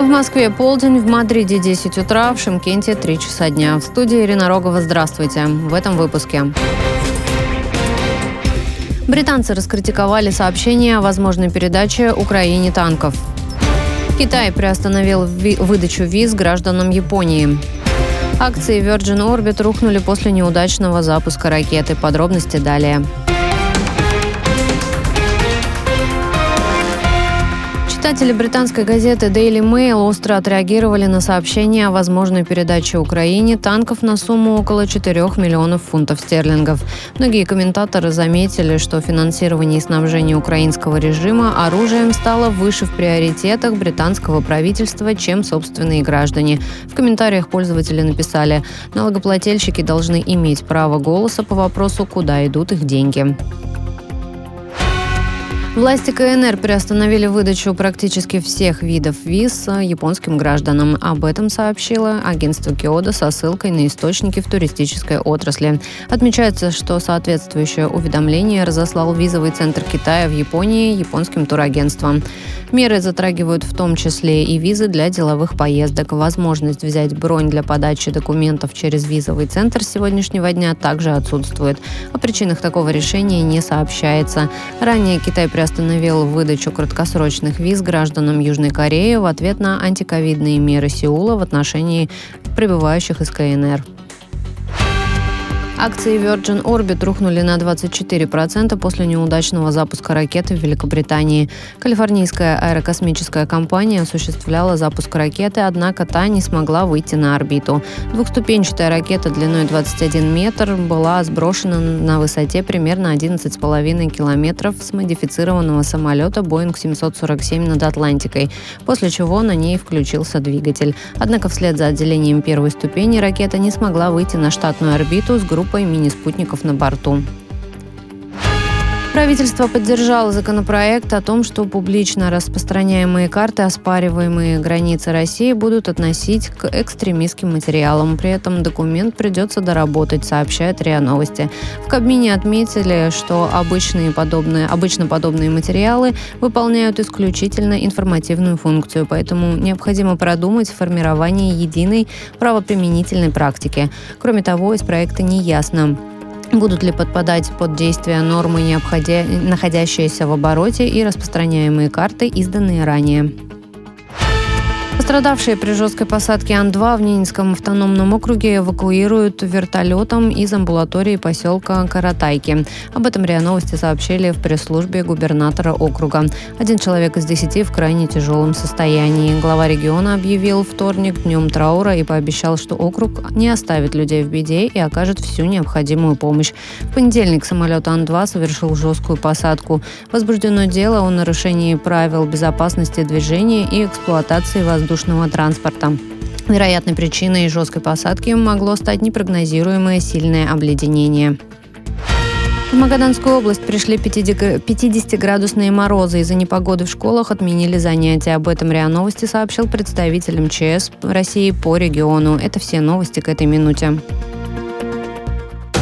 В Москве полдень, в Мадриде 10 утра, в Шымкенте 3 часа дня. В студии Ирина Рогова. Здравствуйте. В этом выпуске. Британцы раскритиковали сообщение о возможной передаче Украине танков. Китай приостановил выдачу виз гражданам Японии. Акции Virgin Orbit рухнули после неудачного запуска ракеты. Подробности далее. Читатели британской газеты Daily Mail остро отреагировали на сообщение о возможной передаче Украине танков на сумму около 4 миллионов фунтов стерлингов. Многие комментаторы заметили, что финансирование и снабжение украинского режима оружием стало выше в приоритетах британского правительства, чем собственные граждане. В комментариях пользователи написали: налогоплательщики должны иметь право голоса по вопросу, куда идут их деньги. Власти КНР приостановили выдачу практически всех видов виз японским гражданам. Об этом сообщило агентство Киодо со ссылкой на источники в туристической отрасли. Отмечается, что соответствующее уведомление разослал визовый центр Китая в Японии японским турагентствам. Меры затрагивают в том числе и визы для деловых поездок. Возможность взять бронь для подачи документов через визовый центр с сегодняшнего дня также отсутствует. О причинах такого решения не сообщается. Ранее Китай приостановил выдачу краткосрочных виз гражданам Южной Кореи в ответ на антиковидные меры Сеула в отношении прибывающих из КНР. Акции Virgin Orbit рухнули на 24% после неудачного запуска ракеты в Великобритании. Калифорнийская аэрокосмическая компания осуществляла запуск ракеты, однако та не смогла выйти на орбиту. Двухступенчатая ракета длиной 21 метр была сброшена на высоте примерно 11,5 километров с модифицированного самолета Boeing 747 над Атлантикой, после чего на ней включился двигатель. Однако вслед за отделением первой ступени ракета не смогла выйти на штатную орбиту с группой мини-спутников на борту. Правительство поддержало законопроект о том, что публично распространяемые карты, оспариваемые границы России, будут относить к экстремистским материалам. При этом документ придется доработать, сообщает РИА Новости. В Кабмине отметили, что обычно подобные материалы выполняют исключительно информативную функцию, поэтому необходимо продумать формирование единой правоприменительной практики. Кроме того, из проекта не ясно, будут ли подпадать под действие нормы, находящиеся в обороте, и распространяемые карты, изданные ранее. Пострадавшие при жесткой посадке Ан-2 в Ненецком автономном округе эвакуируют вертолетом из амбулатории поселка Каратайки. Об этом РИА Новости сообщили в пресс-службе губернатора округа. 1 человек из 10 в крайне тяжелом состоянии. Глава региона объявил вторник днем траура и пообещал, что округ не оставит людей в беде и окажет всю необходимую помощь. В понедельник самолет Ан-2 совершил жесткую посадку. Возбуждено дело о нарушении правил безопасности движения и эксплуатации воздушного транспорта. Вероятной причиной жесткой посадки могло стать непрогнозируемое сильное обледенение. В Магаданскую область пришли 50-градусные морозы. Из-за непогоды в школах отменили занятия. Об этом РИА Новости сообщил представитель МЧС России по региону. Это все новости к этой минуте.